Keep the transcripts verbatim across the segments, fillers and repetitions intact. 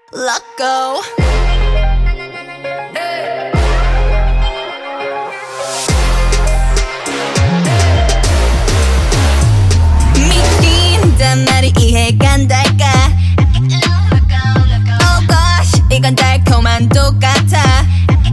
Let go. 믿긴단 말이 이해가 안 될까? Oh gosh, 이건 달콤한 똑같아.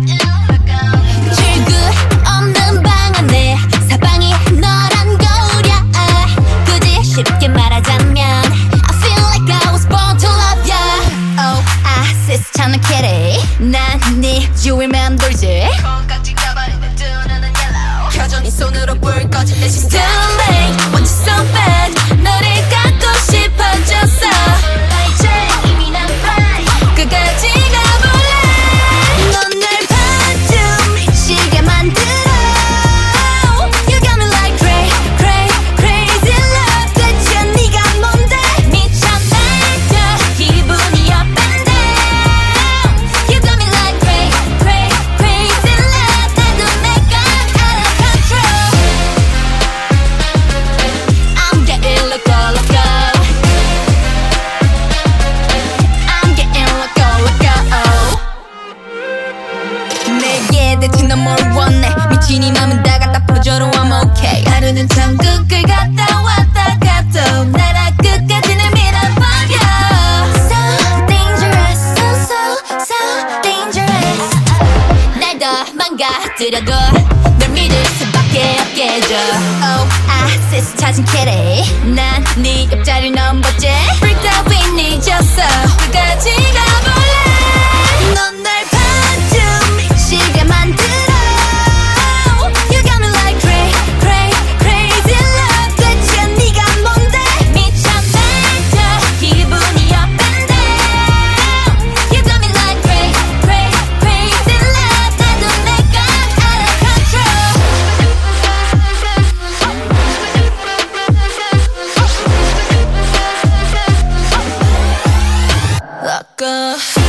출구 없는 방 안에 사방이 너란 거울이야. 굳이 쉽게 말하자면 I feel like I was born to love ya. Oh, I sis 차는 kitty. 난 네 주위만 돌지. 콩깍지 가버리는 두 눈은 yellow. 켜져 네 손으로 불 꺼질 때 she's too late. Want you so bad. 너를 갖고 싶어졌어. 이제 이미 난 fine. 끝까지 가볼래. 넌 날 반쯤 미치게 만들어. You got me like cray, cray, crazy love. 대체 네가 뭔데? 미쳐 날뛰어 기분이 up and down. You got me like cray, cray, crazy love. 나도 내가 out of control. I'm getting loco, loco. I'm getting loco, loco. 내게 대체 넌 뭘 원해? 미친 이 맘은 다 갖다 퍼줘도 I'm okay. 하루는 천국을 갔다 왔다 가도 나라 끝까지 날 밀어버려. So dangerous, so so so dangerous. 날 더 망가뜨려도 널 믿을 수밖에 없게 해줘. Oh, I sis 찾은 kitty. 난 네 옆자리를 넘봤지. Freaked out we 잊었어. 끝까지 가볼래. 넌 날 반쯤 미치게 만들어. You got me like cray, cray, crazy love. 대체 네가 뭔데? 미쳐 날뛰어 기분이 up and down. You got me like cray, cray, crazy love. 나도 내가 out of control. Let go.